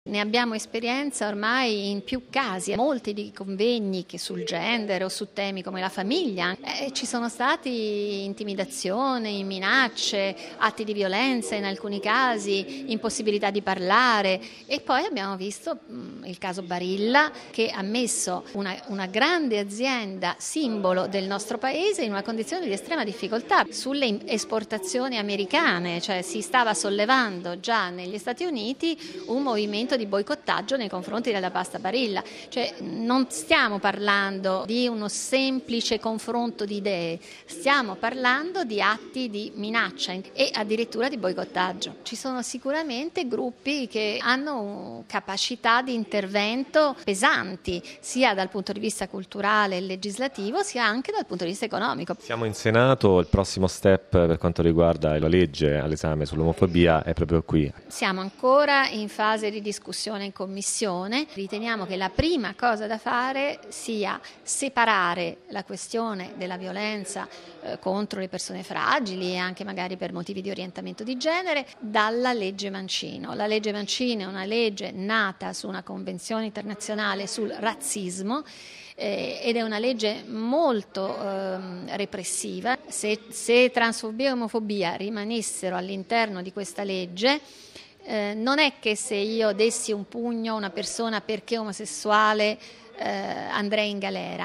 Ne abbiamo esperienza ormai in più casi, molti di convegni che sul gender o su temi come la famiglia, ci sono stati intimidazioni, minacce, atti di violenza in alcuni casi, impossibilità di parlare e poi abbiamo visto il caso Barilla che ha messo una grande azienda simbolo del nostro paese in una condizione di estrema difficoltà sulle esportazioni americane, cioè si stava sollevando già negli Stati Uniti un movimento di boicottaggio nei confronti della pasta Barilla, cioè non stiamo parlando di uno semplice confronto di idee, stiamo parlando di atti di minaccia e addirittura di boicottaggio. Ci sono sicuramente gruppi che hanno capacità di intervento pesanti, sia dal punto di vista culturale e legislativo, sia anche dal punto di vista economico. Siamo in Senato, il prossimo step per quanto riguarda la legge all'esame sull'omofobia è proprio qui. Siamo ancora in fase di discussione in commissione. Riteniamo che la prima cosa da fare sia separare la questione della violenza contro le persone fragili e anche magari per motivi di orientamento di genere dalla legge Mancino. La legge Mancino è una legge nata su una convenzione internazionale sul razzismo ed è una legge molto repressiva. Se transfobia e omofobia rimanessero all'interno di questa legge, non è che se io dessi un pugno a una persona perché omosessuale andrei in galera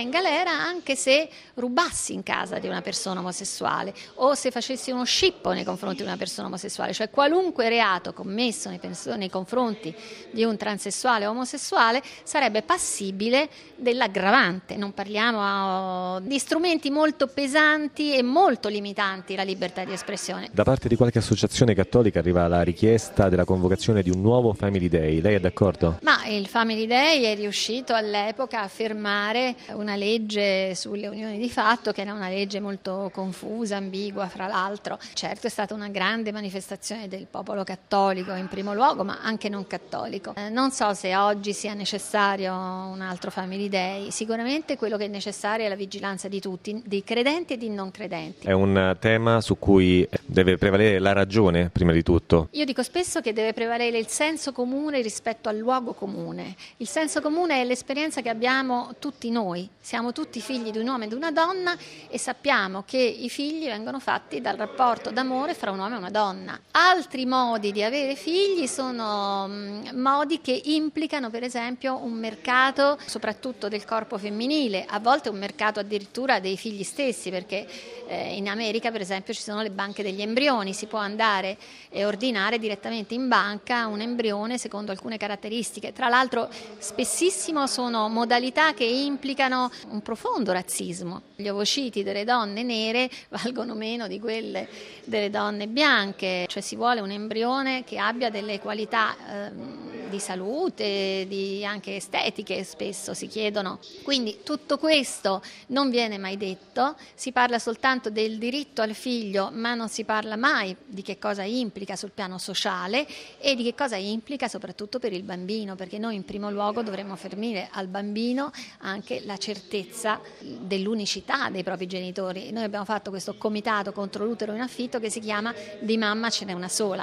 anche se rubassi in casa di una persona omosessuale o se facessi uno scippo nei confronti di una persona omosessuale, cioè qualunque reato commesso nei confronti di un transessuale o omosessuale sarebbe passibile dell'aggravante. Non parliamo di strumenti molto pesanti e molto limitanti la libertà di espressione. Da parte di qualche associazione cattolica arriva la richiesta della convocazione di un nuovo Family Day, lei è d'accordo? Ma il Family Day è riuscito all'epoca a fermare una legge sulle unioni di fatto che era una legge molto confusa, ambigua fra l'altro. Certo è stata una grande manifestazione del popolo cattolico in primo luogo, ma anche non cattolico. Non so se oggi sia necessario un altro Family Day, sicuramente quello che è necessario è la vigilanza di tutti, di credenti e di non credenti. È un tema su cui deve prevalere la ragione prima di tutto. Io dico spesso che deve prevalere il senso comune rispetto al luogo comune. Il senso comune è l'esperienza che abbiamo tutti noi, siamo tutti figli di un uomo e di una donna e sappiamo che i figli vengono fatti dal rapporto d'amore fra un uomo e una donna. Altri modi di avere figli sono modi che implicano per esempio un mercato soprattutto del corpo femminile, a volte un mercato addirittura dei figli stessi, perché in America per esempio ci sono le banche degli embrioni, si può andare e ordinare direttamente in banca un embrione secondo alcune caratteristiche. Tra l'altro spessissimo sono modalità che implicano un profondo razzismo. Gli ovociti delle donne nere valgono meno di quelle delle donne bianche, cioè si vuole un embrione che abbia delle qualità di salute, di anche estetiche, spesso si chiedono. Quindi tutto questo non viene mai detto, si parla soltanto del diritto al figlio, ma non si parla mai di che cosa implica sul piano sociale e di che cosa implica soprattutto per il bambino, perché noi in primo luogo dovremmo fornire al bambino anche la certezza dell'unicità dei propri genitori. Noi abbiamo fatto questo comitato contro l'utero in affitto che si chiama Di mamma ce n'è una sola.